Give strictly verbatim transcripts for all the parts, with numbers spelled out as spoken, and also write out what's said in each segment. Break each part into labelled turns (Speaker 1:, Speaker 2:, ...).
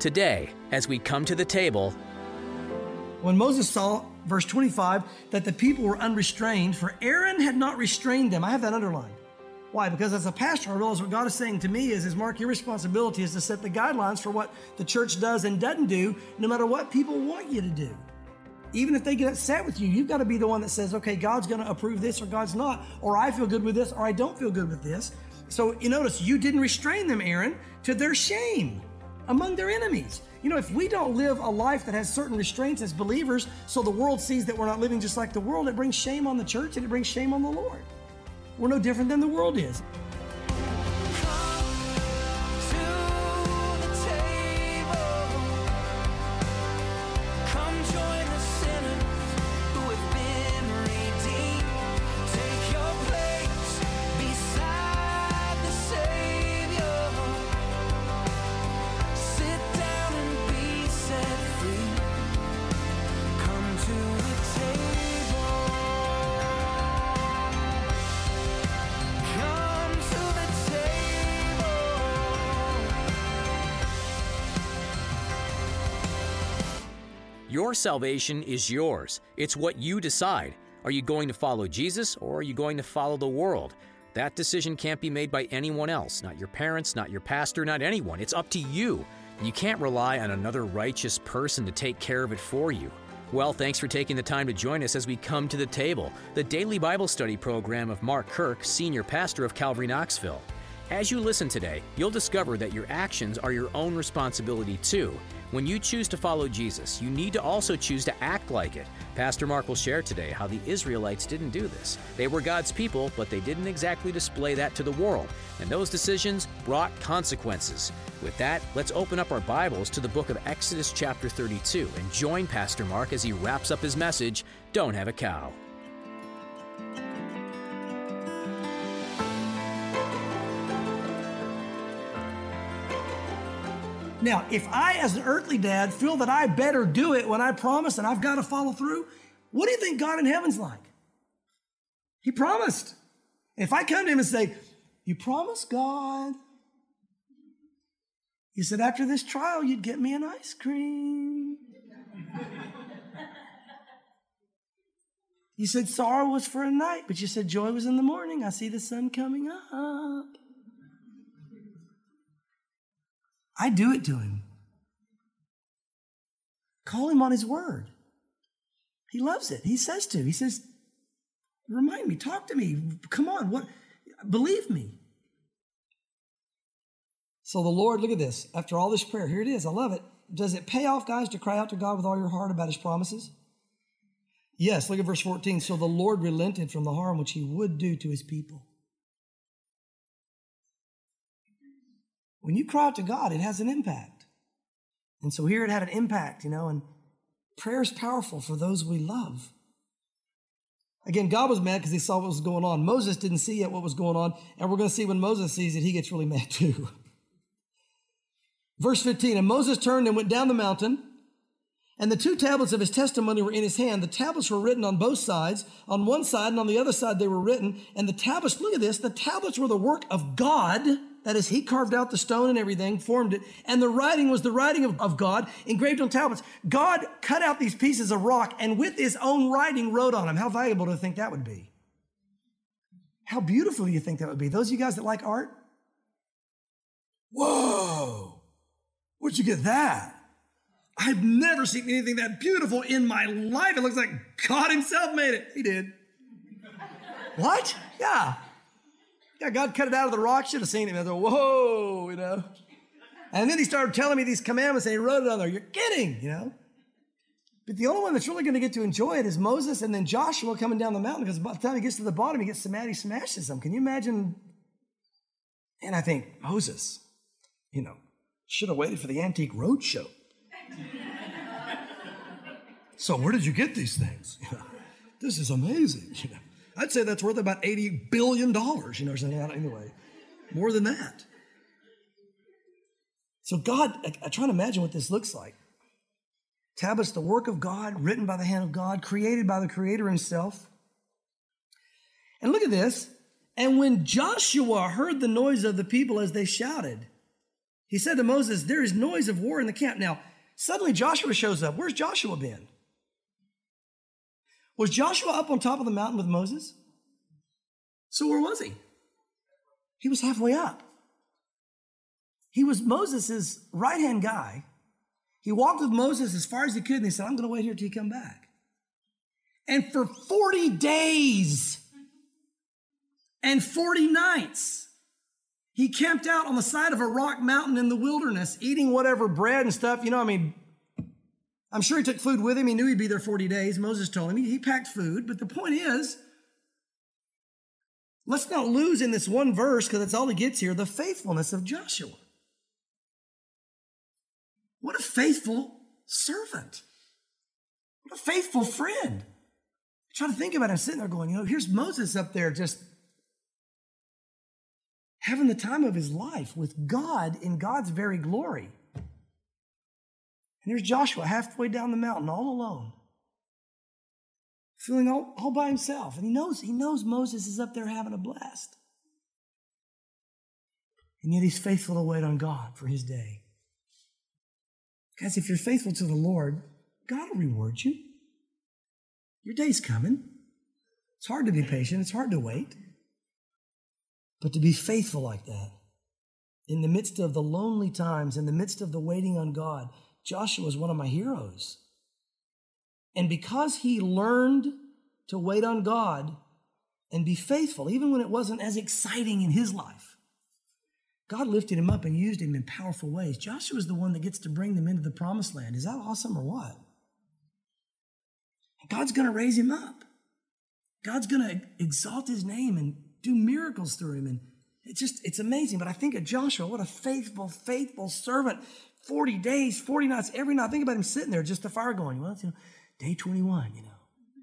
Speaker 1: Today, as we come to the table,
Speaker 2: when Moses saw, verse twenty-five, that the people were unrestrained, for Aaron had not restrained them. I have that underlined. Why? Because as a pastor, I realize what God is saying to me is, is Mark, your responsibility is to set the guidelines for what the church does and doesn't do, no matter what people want you to do. Even if they get upset with you, you've got to be the one that says, okay, God's going to approve this or God's not, or I feel good with this or I don't feel good with this. So you notice you didn't restrain them, Aaron, to their shame among their enemies. You know, if we don't live a life that has certain restraints as believers, so the world sees that we're not living just like the world, it brings shame on the church and it brings shame on the Lord. We're no different than the world is.
Speaker 1: Your salvation is yours. It's what you decide. Are you going to follow Jesus or are you going to follow the world? That decision can't be made by anyone else, not your parents, not your pastor, not anyone. It's up to you. And you can't rely on another righteous person to take care of it for you. Well, thanks for taking the time to join us as we come to the table, the daily Bible study program of Mark Kirk, senior pastor of Calvary Knoxville. As you listen today, you'll discover that your actions are your own responsibility too. When you choose to follow Jesus, you need to also choose to act like it. Pastor Mark will share today how the Israelites didn't do this. They were God's people, but they didn't exactly display that to the world, and those decisions brought consequences. With that, let's open up our Bibles to the book of Exodus chapter thirty-two and join Pastor Mark as he wraps up his message, Don't Have a Cow.
Speaker 2: Now, if I, as an earthly dad, feel that I better do it when I promise and I've got to follow through, what do you think God in heaven's like? He promised. If I come to him and say, you promised, God. You said after this trial, you'd get me an ice cream. You said sorrow was for a night, but you said joy was in the morning. I see the sun coming up. I do it to him. Call him on his word. He loves it. He says to. He says, remind me, talk to me. Come on, what? Believe me. So the Lord, look at this. After all this prayer, here it is. I love it. Does it pay off, guys, to cry out to God with all your heart about his promises? Yes, look at verse fourteen. So the Lord relented from the harm which he would do to his people. When you cry out to God, it has an impact. And so here it had an impact, you know, and prayer is powerful for those we love. Again, God was mad because he saw what was going on. Moses didn't see yet what was going on, and we're going to see when Moses sees it, he gets really mad too. Verse fifteen, and Moses turned and went down the mountain, and the two tablets of his testimony were in his hand. The tablets were written on both sides. On one side and on the other side they were written, and the tablets, look at this, the tablets were the work of God. That is, he carved out the stone and everything, formed it, and the writing was the writing of, of God engraved on tablets. God cut out these pieces of rock and with his own writing wrote on them. How valuable do you think that would be? How beautiful do you think that would be? Those of you guys that like art? Whoa! Where'd you get that? I've never seen anything that beautiful in my life. It looks like God himself made it. He did. What? Yeah. Yeah, God cut it out of the rock. Should have seen it. I thought, whoa, you know. And then he started telling me these commandments and he wrote it on there. You're kidding, you know. But the only one that's really going to get to enjoy it is Moses and then Joshua coming down the mountain, because by the time he gets to the bottom, he gets so mad he smashes them. Can you imagine? And I think, Moses, you know, should have waited for the Antique Roadshow. So where did you get these things? You know, this is amazing, you know. I'd say that's worth about eighty billion dollars, you know, something anyway. More than that. So God, I, I try to imagine what this looks like. Tablets, the work of God, written by the hand of God, created by the Creator himself. And look at this. And when Joshua heard the noise of the people as they shouted, He said to Moses, there is noise of war in the camp. Now, suddenly Joshua shows up. Where's Joshua been? Was Joshua up on top of the mountain with Moses? So where was he? He was halfway up. He was Moses' right-hand guy. He walked with Moses as far as he could, and he said, I'm going to wait here till you come back. And for forty days and forty nights, he camped out on the side of a rock mountain in the wilderness, eating whatever bread and stuff. You know, I mean, I'm sure he took food with him. He knew he'd be there forty days. Moses told him. He, he packed food. But the point is, let's not lose in this one verse, because that's all he gets here, the faithfulness of Joshua. What a faithful servant. What a faithful friend. I try to think about it. I'm sitting there going, you know, here's Moses up there just having the time of his life with God in God's very glory. And here's Joshua halfway down the mountain all alone, feeling all, all by himself. And he knows, he knows Moses is up there having a blast. And yet he's faithful to wait on God for his day. Guys, if you're faithful to the Lord, God will reward you. Your day's coming. It's hard to be patient. It's hard to wait. But to be faithful like that, in the midst of the lonely times, in the midst of the waiting on God, Joshua is one of my heroes. And because he learned to wait on God and be faithful, even when it wasn't as exciting in his life, God lifted him up and used him in powerful ways. Joshua is the one that gets to bring them into the promised land. Is that awesome or what? God's going to raise him up. God's going to exalt his name and do miracles through him. And it's just, it's amazing. But I think of Joshua, what a faithful, faithful servant. forty days, forty nights, every night. Think about him sitting there, just the fire going. Well, it's, you know, day twenty-one, you know.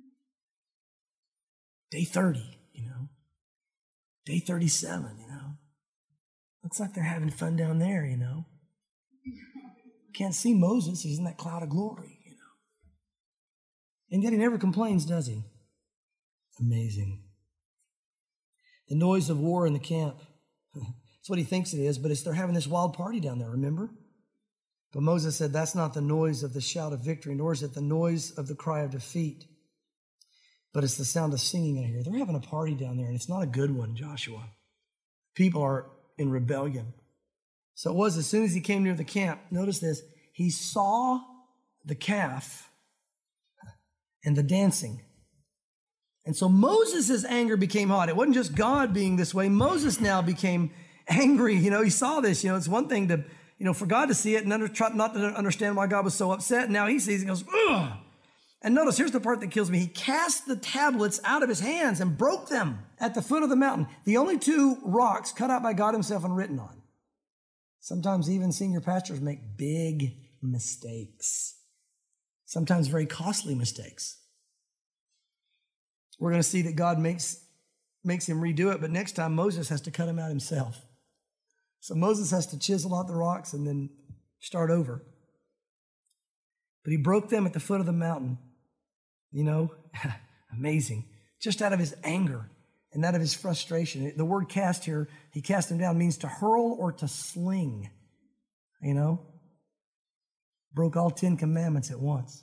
Speaker 2: Day thirty, you know. Day thirty-seven, you know. Looks like they're having fun down there, you know. Can't see Moses. He's in that cloud of glory, you know. And yet he never complains, does he? Amazing. The noise of war in the camp. That's what he thinks it is, but it's they're having this wild party down there, remember? But Moses said, that's not the noise of the shout of victory, nor is it the noise of the cry of defeat, but it's the sound of singing I hear. They're having a party down there, and it's not a good one, Joshua. People are in rebellion. So it was as soon as he came near the camp, notice this, he saw the calf and the dancing. And so Moses' anger became hot. It wasn't just God being this way. Moses now became angry. You know, he saw this. You know, it's one thing to, you know, for God to see it and under, try not to understand why God was so upset. And now he sees it and goes, ugh. And notice, here's the part that kills me. He cast the tablets out of his hands and broke them at the foot of the mountain. The only two rocks cut out by God himself and written on. Sometimes even senior pastors make big mistakes. Sometimes very costly mistakes. We're going to see that God makes, makes him redo it, but next time Moses has to cut him out himself. So Moses has to chisel out the rocks and then start over. But he broke them at the foot of the mountain. You know, amazing. Just out of his anger and out of his frustration. The word cast here, he cast them down, means to hurl or to sling. You know, broke all Ten Commandments at once.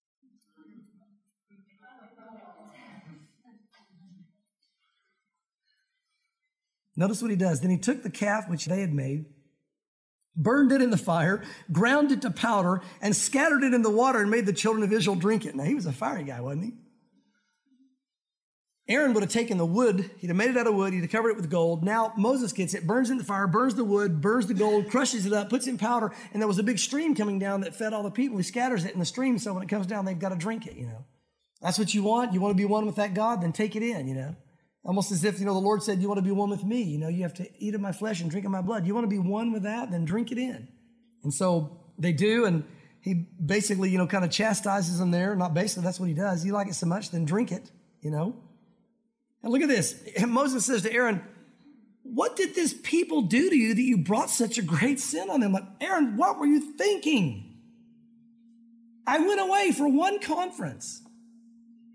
Speaker 2: Notice what he does. Then he took the calf which they had made, burned it in the fire, ground it to powder, and scattered it in the water and made the children of Israel drink it. Now, he was a fiery guy, wasn't he? Aaron would have taken the wood, he'd have made it out of wood, he'd have covered it with gold. Now Moses gets it, burns it in the fire, burns the wood, burns the gold, crushes it up, puts it in powder, and there was a big stream coming down that fed all the people. He scatters it in the stream, so when it comes down, they've got to drink it, you know. That's what you want? You want to be one with that God? Then take it in, you know. Almost as if, you know, the Lord said, you want to be one with me. You know, you have to eat of my flesh and drink of my blood. You want to be one with that? Then drink it in. And so they do, and he basically, you know, kind of chastises them there. Not basically, that's what he does. You like it so much, then drink it, you know. And look at this. Moses says to Aaron, what did this people do to you that you brought such a great sin on them? Like, Aaron, what were you thinking? I went away for one conference.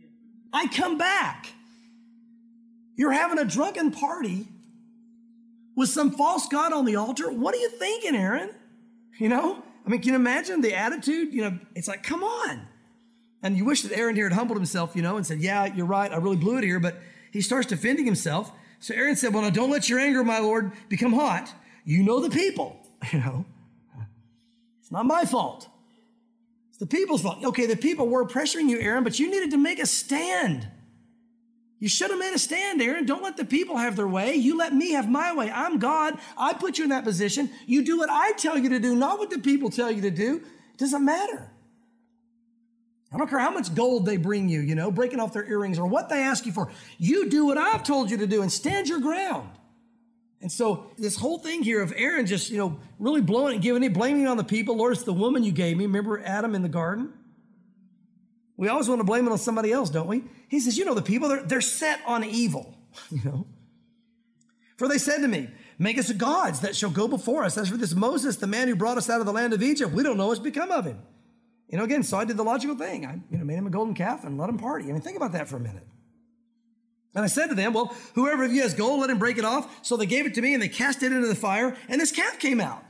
Speaker 2: I come back. You're having a drunken party with some false god on the altar? What are you thinking, Aaron? You know, I mean, can you imagine the attitude? You know, it's like, come on. And you wish that Aaron here had humbled himself, you know, and said, yeah, you're right, I really blew it here. But he starts defending himself. So Aaron said, well, now don't let your anger, my Lord, become hot. You know the people, you know. It's not my fault. It's the people's fault. Okay, the people were pressuring you, Aaron, but you needed to make a stand. You should have made a stand, Aaron. Don't let the people have their way. You let me have my way. I'm God. I put you in that position. You do what I tell you to do, not what the people tell you to do. It doesn't matter. I don't care how much gold they bring you, you know, breaking off their earrings or what they ask you for. You do what I've told you to do and stand your ground. And so this whole thing here of Aaron just, you know, really blowing and giving it, blaming it on the people. Lord, it's the woman you gave me. Remember Adam in the garden? We always want to blame it on somebody else, don't we? He says, you know, the people, they're, they're set on evil, you know. For they said to me, make us gods that shall go before us. As for this Moses, the man who brought us out of the land of Egypt, we don't know what's become of him. You know, again, so I did the logical thing. I you know, made him a golden calf and let him party. I mean, think about that for a minute. And I said to them, well, whoever of you has gold, let him break it off. So they gave it to me and they cast it into the fire and this calf came out.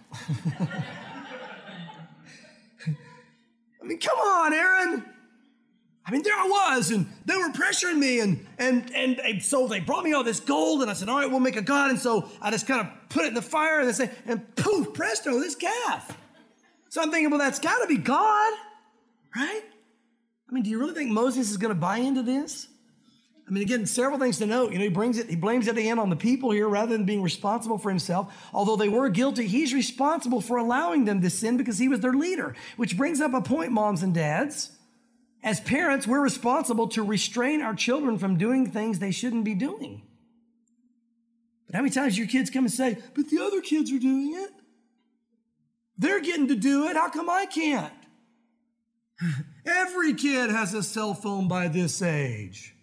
Speaker 2: I mean, come on, Aaron. I mean, there I was, and they were pressuring me, and, and and and so they brought me all this gold, and I said, all right, we'll make a god. And so I just kind of put it in the fire, and they say, and poof, presto, this calf. So I'm thinking, well, that's got to be God, right? I mean, do you really think Moses is going to buy into this? I mean, again, several things to note. You know, he brings it, he blames it again on the people here rather than being responsible for himself. Although they were guilty, he's responsible for allowing them to sin because he was their leader, which brings up a point, moms and dads. As parents, we're responsible to restrain our children from doing things they shouldn't be doing. But how many times do your kids come and say, but the other kids are doing it? They're getting to do it. How come I can't? Every kid has a cell phone by this age.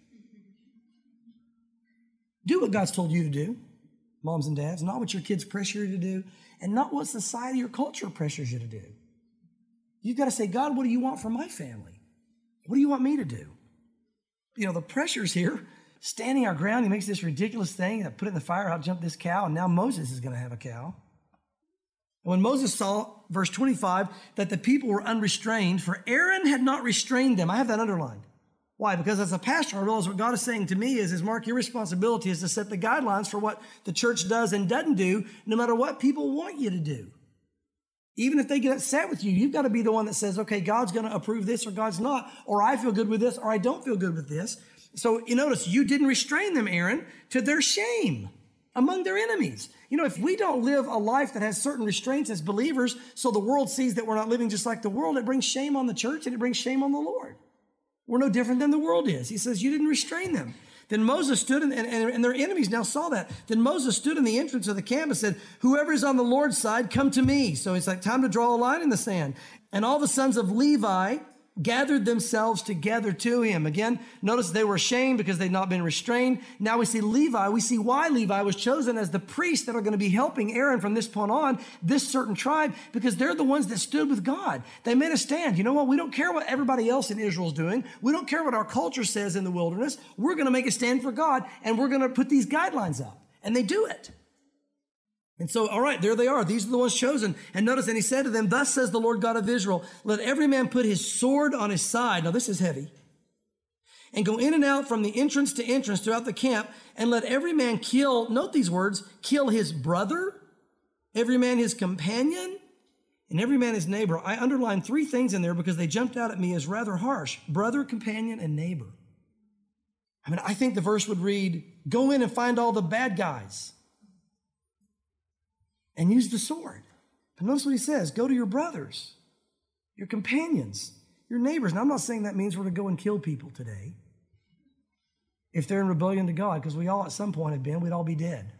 Speaker 2: Do what God's told you to do, moms and dads, not what your kids pressure you to do, and not what society or culture pressures you to do. You've got to say, God, what do you want from my family? What do you want me to do? You know, the pressure's here, standing our ground. He makes this ridiculous thing, put it in the fire, I'll jump this cow, and now Moses is going to have a cow. When Moses saw, verse twenty-five, that the people were unrestrained, for Aaron had not restrained them. I have that underlined. Why? Because as a pastor, I realize what God is saying to me is, is Mark, your responsibility is to set the guidelines for what the church does and doesn't do, no matter what people want you to do. Even if they get upset with you, you've got to be the one that says, okay, God's going to approve this or God's not, or I feel good with this or I don't feel good with this. So you notice you didn't restrain them, Aaron, to their shame among their enemies. You know, if we don't live a life that has certain restraints as believers, so the world sees that we're not living just like the world, it brings shame on the church and it brings shame on the Lord. We're no different than the world is. He says, you didn't restrain them. Then Moses stood, in, and, and their enemies now saw that. Then Moses stood in the entrance of the camp and said, whoever is on the Lord's side, come to me. So it's like time to draw a line in the sand. And all the sons of Levi gathered themselves together to him. Again, notice they were ashamed because they'd not been restrained. Now we see Levi. We see why Levi was chosen as the priests that are going to be helping Aaron from this point on, this certain tribe, because they're the ones that stood with God. They made a stand. You know what? We don't care what everybody else in Israel's doing. We don't care what our culture says in the wilderness. We're going to make a stand for God, and we're going to put these guidelines up. And they do it. And so, all right, there they are. These are the ones chosen. And notice, and he said to them, thus says the Lord God of Israel, let every man put his sword on his side. Now, this is heavy. And go in and out from the entrance to entrance throughout the camp, and let every man kill, note these words, kill his brother, every man his companion, and every man his neighbor. I underlined three things in there because they jumped out at me as rather harsh. Brother, companion, and neighbor. I mean, I think the verse would read, go in and find all the bad guys and use the sword. But notice what he says, go to your brothers, your companions, your neighbors. Now, I'm not saying that means we're to go and kill people today if they're in rebellion to God, because we all at some point have been, we'd all be dead.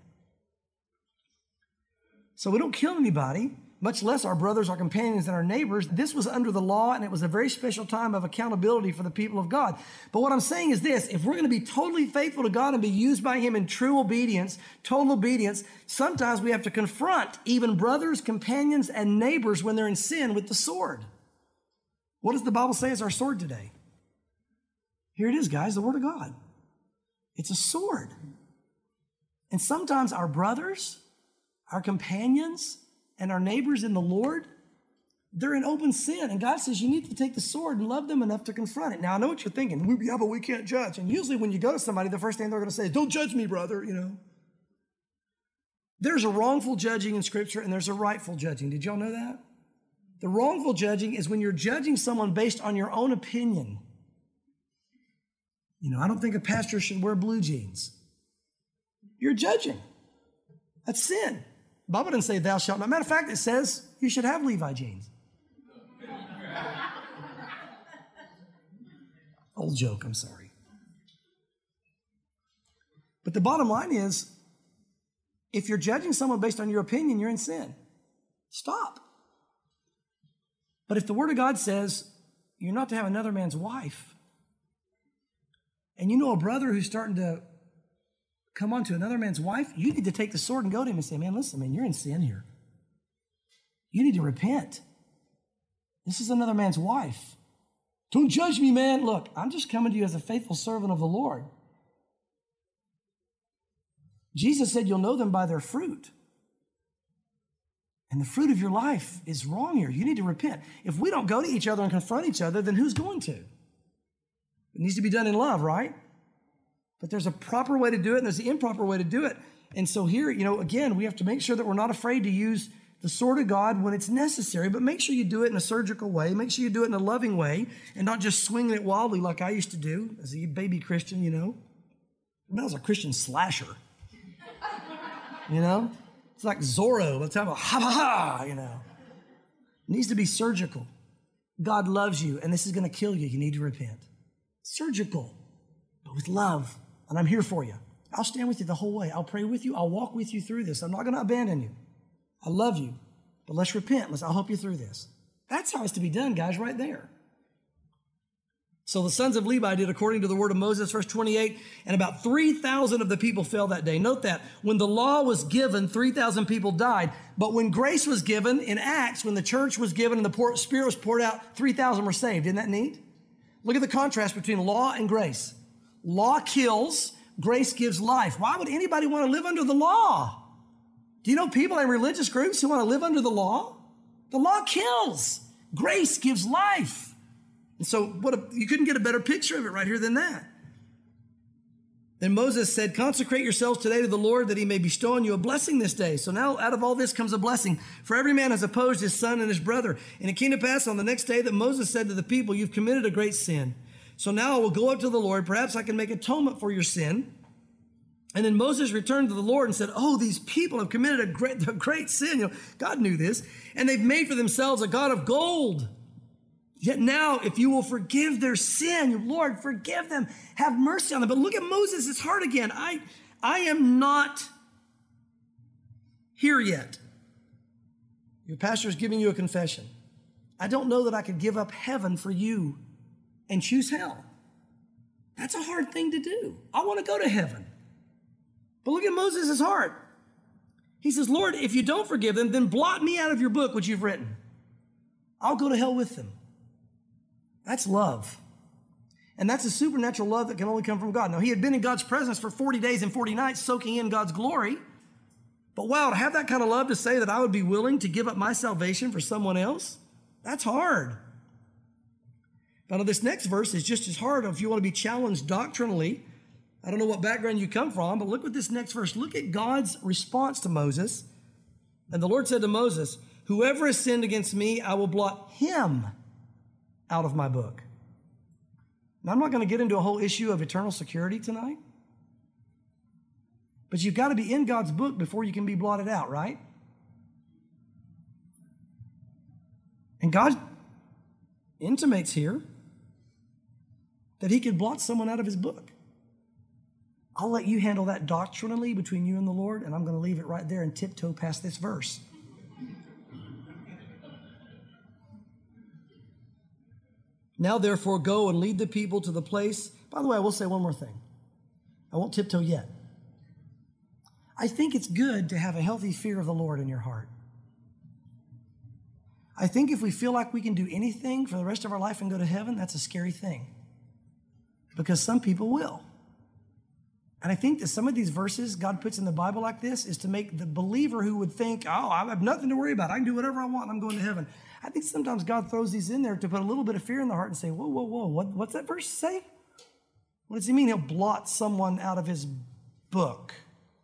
Speaker 2: So we don't kill anybody, much less our brothers, our companions, and our neighbors. This was under the law, and it was a very special time of accountability for the people of God. But what I'm saying is this, if we're going to be totally faithful to God and be used by him in true obedience, total obedience, sometimes we have to confront even brothers, companions, and neighbors when they're in sin with the sword. What does the Bible say is our sword today? Here it is, guys, the Word of God. It's a sword. And sometimes our brothers, our companions and our neighbors in the Lord, they're in open sin. And God says you need to take the sword and love them enough to confront it. Now, I know what you're thinking. Yeah, but we can't judge. And usually when you go to somebody, the first thing they're going to say is, don't judge me, brother, you know. There's a wrongful judging in Scripture and there's a rightful judging. Did y'all know that? The wrongful judging is when you're judging someone based on your own opinion. You know, I don't think a pastor should wear blue jeans. You're judging. That's sin. The Bible doesn't say thou shalt not. Matter of fact, it says you should have Levi jeans. Old joke, I'm sorry. But the bottom line is, if you're judging someone based on your opinion, you're in sin. Stop. But if the Word of God says you're not to have another man's wife, and you know a brother who's starting to come on to another man's wife, you need to take the sword and go to him and say, man, listen, man, you're in sin here. You need to repent. This is another man's wife. Don't judge me, man. Look, I'm just coming to you as a faithful servant of the Lord. Jesus said you'll know them by their fruit. And the fruit of your life is wrong here. You need to repent. If we don't go to each other and confront each other, then who's going to? It needs to be done in love, right? But there's a proper way to do it, and there's the improper way to do it. And so here, you know, again, we have to make sure that we're not afraid to use the sword of God when it's necessary, but make sure you do it in a surgical way. Make sure you do it in a loving way and not just swinging it wildly like I used to do as a baby Christian, you know. I, mean, I was a Christian slasher. You know? It's like Zorro. Let's have a ha ha ha, you know. It needs to be surgical. God loves you, and this is going to kill you. You need to repent. Surgical, but with love. And I'm here for you. I'll stand with you the whole way. I'll pray with you. I'll walk with you through this. I'm not going to abandon you. I love you, but let's repent. Let's, I'll help you through this. That's how it's to be done, guys, right there. So the sons of Levi did according to the word of Moses, verse twenty-eight, and about three thousand of the people fell that day. Note that when the law was given, three thousand people died. But when grace was given in Acts, when the church was given and the Spirit was poured out, three thousand were saved. Isn't that neat? Look at the contrast between law and grace. Law kills, grace gives life. Why would anybody want to live under the law? Do you know people in religious groups who want to live under the law? The law kills. Grace gives life. And so what a, you couldn't get a better picture of it right here than that. Then Moses said, consecrate yourselves today to the Lord that he may bestow on you a blessing this day. So now out of all this comes a blessing. For every man has opposed his son and his brother. And it came to pass on the next day that Moses said to the people, you've committed a great sin. So now I will go up to the Lord. Perhaps I can make atonement for your sin. And then Moses returned to the Lord and said, oh, these people have committed a great, a great sin. You know, God knew this. And they've made for themselves a god of gold. Yet now, if you will forgive their sin, Lord, forgive them, have mercy on them. But look at Moses' heart again. I, I am not here yet. Your pastor is giving you a confession. I don't know that I could give up heaven for you and choose hell. That's a hard thing to do. I want to go to heaven. But look at Moses' heart. He says, Lord, if you don't forgive them, then blot me out of your book, which you've written. I'll go to hell with them. That's love. And that's a supernatural love that can only come from God. Now, he had been in God's presence for forty days and forty nights, soaking in God's glory. But wow, to have that kind of love to say that I would be willing to give up my salvation for someone else, that's hard. Now, this next verse is just as hard if you want to be challenged doctrinally. I don't know what background you come from, but look at this next verse. Look at God's response to Moses. And the Lord said to Moses, whoever has sinned against me, I will blot him out of my book. Now, I'm not going to get into a whole issue of eternal security tonight, but you've got to be in God's book before you can be blotted out, right? And God intimates here that he could blot someone out of his book. I'll let you handle that doctrinally between you and the Lord, and I'm going to leave it right there and tiptoe past this verse. Now, therefore, go and lead the people to the place. By the way, I will say one more thing. I won't tiptoe yet. I think it's good to have a healthy fear of the Lord in your heart. I think if we feel like we can do anything for the rest of our life and go to heaven, that's a scary thing. Because some people will. And I think that some of these verses God puts in the Bible like this is to make the believer who would think, oh, I have nothing to worry about. I can do whatever I want and I'm going to heaven. I think sometimes God throws these in there to put a little bit of fear in the heart and say, whoa, whoa, whoa, what, what's that verse say? What does he mean he'll blot someone out of his book?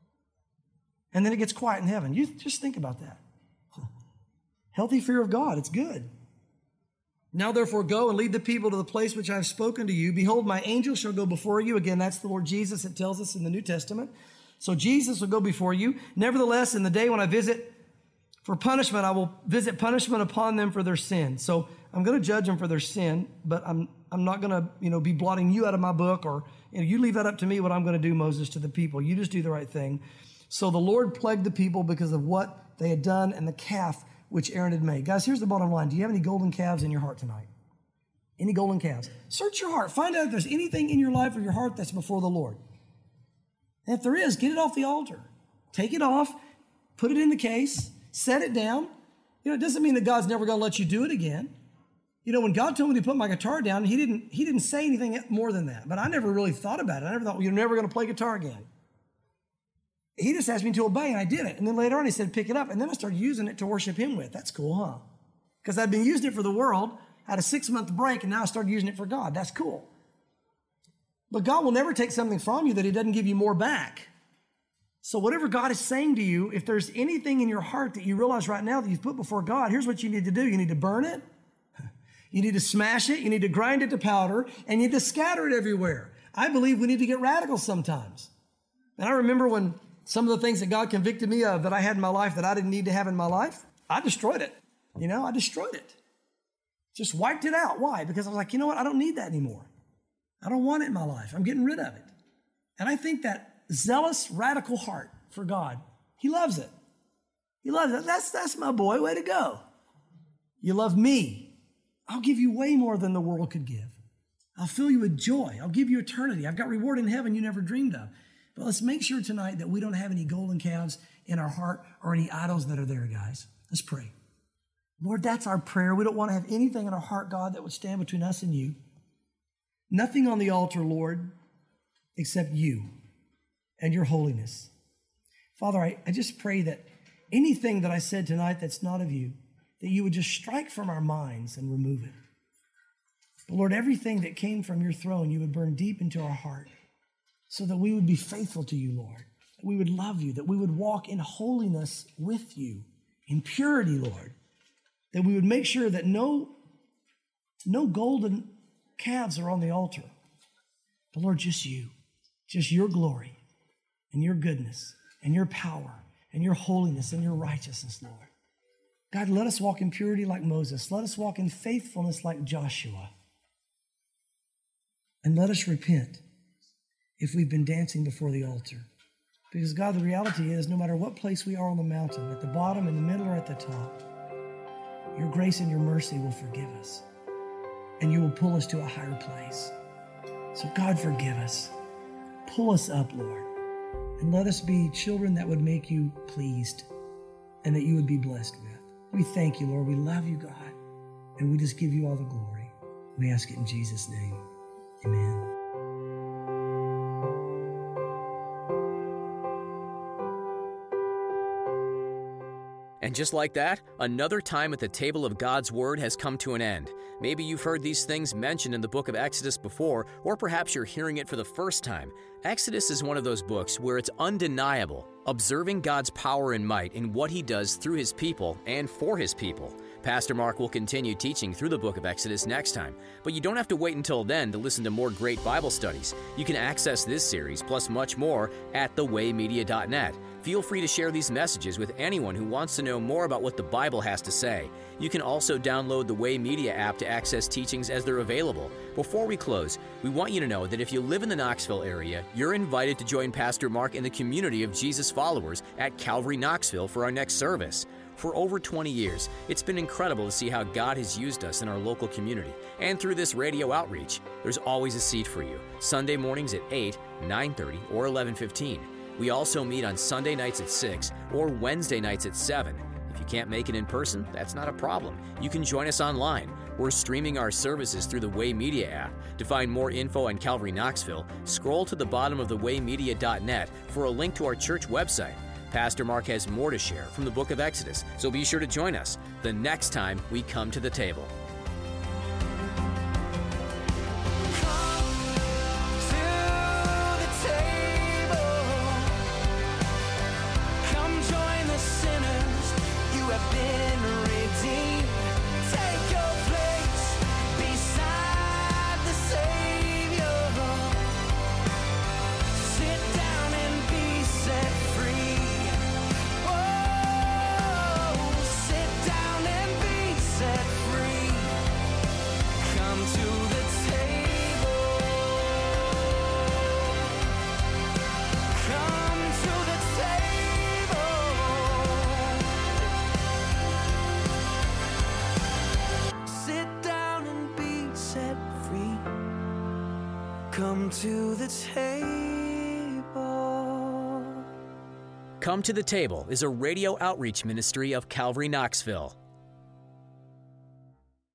Speaker 2: And then it gets quiet in heaven. You just think about that. Healthy fear of God, it's good. Now therefore go and lead the people to the place which I have spoken to you. Behold, my angel shall go before you. Again, that's the Lord Jesus. It tells us in the New Testament. So Jesus will go before you. Nevertheless, in the day when I visit for punishment, I will visit punishment upon them for their sin. So I'm going to judge them for their sin, but I'm I'm not going to, you know, be blotting you out of my book, or, you know, you leave that up to me what I'm going to do, Moses, to the people. You just do the right thing. So the Lord plagued the people because of what they had done and the calf which Aaron had made. Guys, here's the bottom line. Do you have any golden calves in your heart tonight? Any golden calves? Search your heart. Find out if there's anything in your life or your heart that's before the Lord. And if there is, get it off the altar. Take it off, put it in the case, set it down. You know, it doesn't mean that God's never going to let you do it again. You know, when God told me to put my guitar down, he didn't, he didn't say anything more than that. But I never really thought about it. I never thought, well, you're never going to play guitar again. He just asked me to obey, and I did it. And then later on, he said, pick it up. And then I started using it to worship him with. That's cool, huh? Because I'd been using it for the world, had a six-month break, and now I started using it for God. That's cool. But God will never take something from you that he doesn't give you more back. So whatever God is saying to you, if there's anything in your heart that you realize right now that you've put before God, here's what you need to do. You need to burn it. You need to smash it. You need to grind it to powder, and you need to scatter it everywhere. I believe we need to get radical sometimes. And I remember when some of the things that God convicted me of that I had in my life that I didn't need to have in my life, I destroyed it. You know, I destroyed it. Just wiped it out. Why? Because I was like, you know what? I don't need that anymore. I don't want it in my life. I'm getting rid of it. And I think that zealous, radical heart for God, he loves it. He loves it. That's, that's my boy. Way to go. You love me. I'll give you way more than the world could give. I'll fill you with joy. I'll give you eternity. I've got reward in heaven you never dreamed of. But let's make sure tonight that we don't have any golden calves in our heart or any idols that are there, guys. Let's pray. Lord, that's our prayer. We don't want to have anything in our heart, God, that would stand between us and you. Nothing on the altar, Lord, except you and your holiness. Father, I, I just pray that anything that I said tonight that's not of you, that you would just strike from our minds and remove it. But Lord, everything that came from your throne, you would burn deep into our heart so that we would be faithful to you, Lord, that we would love you, that we would walk in holiness with you, in purity, Lord, that we would make sure that no, no golden calves are on the altar. But Lord, just you, just your glory and your goodness and your power and your holiness and your righteousness, Lord. God, let us walk in purity like Moses. Let us walk in faithfulness like Joshua. And let us repent if we've been dancing before the altar. Because God, the reality is no matter what place we are on the mountain, at the bottom, in the middle, or at the top, your grace and your mercy will forgive us. And you will pull us to a higher place. So God, forgive us. Pull us up, Lord. And let us be children that would make you pleased and that you would be blessed with. We thank you, Lord. We love you, God. And we just give you all the glory. We ask it in Jesus' name. Amen.
Speaker 1: And just like that, another time at the table of God's Word has come to an end. Maybe you've heard these things mentioned in the book of Exodus before, or perhaps you're hearing it for the first time. Exodus is one of those books where it's undeniable, observing God's power and might in what He does through His people and for His people. Pastor Mark will continue teaching through the book of Exodus next time, but you don't have to wait until then to listen to more great Bible studies. You can access this series, plus much more, at the way media dot net. Feel free to share these messages with anyone who wants to know more about what the Bible has to say. You can also download the Way Media app to access teachings as they're available. Before we close, we want you to know that if you live in the Knoxville area, you're invited to join Pastor Mark in the community of Jesus followers at Calvary Knoxville for our next service. For over twenty years, it's been incredible to see how God has used us in our local community. And through this radio outreach, there's always a seat for you. Sunday mornings at eight, nine thirty, or eleven fifteen. We also meet on Sunday nights at six or Wednesday nights at seven. If If you can't make it in person, that's not a problem. You can join us online. We're streaming our services through the Way Media app. To find more info on Calvary Knoxville, scroll to the bottom of the way media dot net for a link to our church website. Pastor Mark has more to share from the book of Exodus, so be sure to join us the next time we come to the table.
Speaker 3: Come to the table.
Speaker 1: Come to the Table is a radio outreach ministry of Calvary Knoxville.